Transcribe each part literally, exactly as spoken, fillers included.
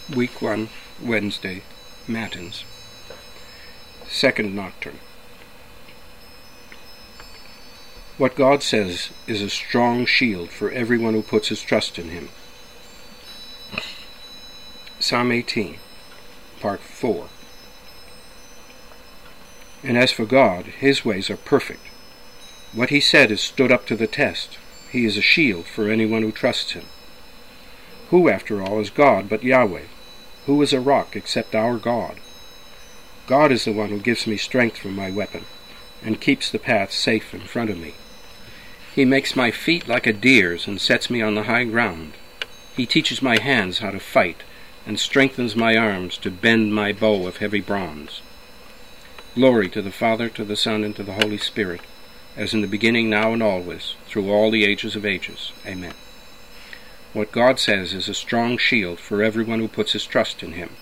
Week one, Wednesday, Matins. Second Nocturne. What God says is a strong shield for everyone who puts his trust in him. Psalm eighteen, Part four. And as for God, his ways are perfect. What he said has stood up to the test. He is a shield for anyone who trusts him. Who, after all, is God but Yahweh? Who is a rock except our God? God is the one who gives me strength from my weapon, and keeps the path safe in front of me. He makes my feet like a deer's, and sets me on the high ground. He teaches my hands how to fight, and strengthens my arms to bend my bow of heavy bronze. Glory to the Father, to the Son, and to the Holy Spirit, as in the beginning, now, and always, through all the ages of ages. Amen. What God says is a strong shield for everyone who puts his trust in him.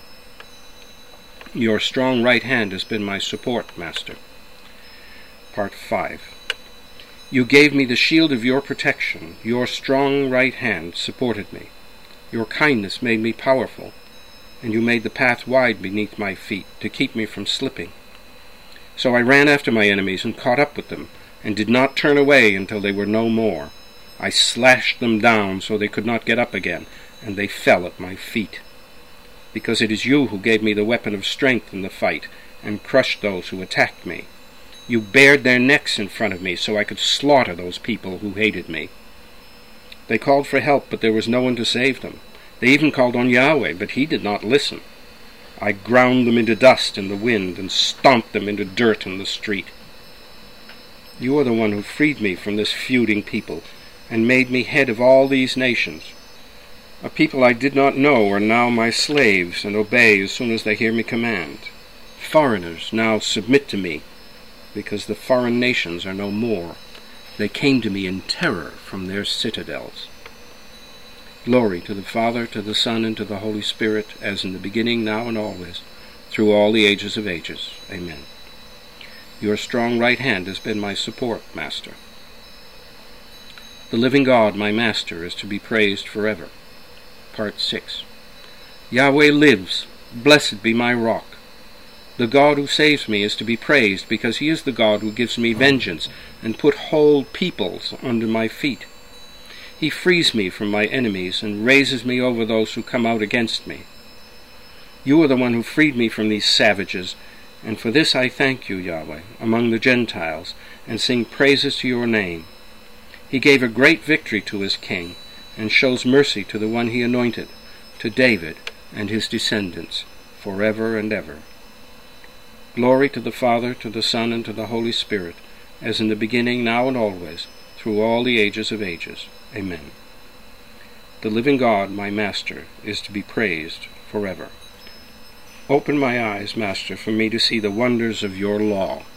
Your strong right hand has been my support, Master. Part five. You gave me the shield of your protection. Your strong right hand supported me. Your kindness made me powerful, and you made the path wide beneath my feet to keep me from slipping. So I ran after my enemies and caught up with them, and did not turn away until they were no more. I slashed them down so they could not get up again, and they fell at my feet. Because it is you who gave me the weapon of strength in the fight, and crushed those who attacked me. You bared their necks in front of me so I could slaughter those people who hated me. They called for help, but there was no one to save them. They even called on Yahweh, but he did not listen. I ground them into dust in the wind, and stomped them into dirt in the street. You are the one who freed me from this feuding people, and made me head of all these nations. A people I did not know are now my slaves, and obey as soon as they hear me command. Foreigners now submit to me, because the foreign nations are no more. They came to me in terror from their citadels. Glory to the Father, to the Son, and to the Holy Spirit, as in the beginning, now, and always, through all the ages of ages. Amen. Your strong right hand has been my support, Master. The living God, my Master, is to be praised forever. Part six. Yahweh lives. Blessed be my rock. The God who saves me is to be praised, because he is the God who gives me vengeance, and put whole peoples under my feet. He frees me from my enemies, and raises me over those who come out against me. You are the one who freed me from these savages, and for this I thank you, Yahweh, among the Gentiles, and sing praises to your name. He gave a great victory to his king, and shows mercy to the one he anointed, to David and his descendants, forever and ever. Glory to the Father, to the Son, and to the Holy Spirit, as in the beginning, now, and always, through all the ages of ages. Amen. The living God, my Master, is to be praised forever. Open my eyes, Master, for me to see the wonders of your law.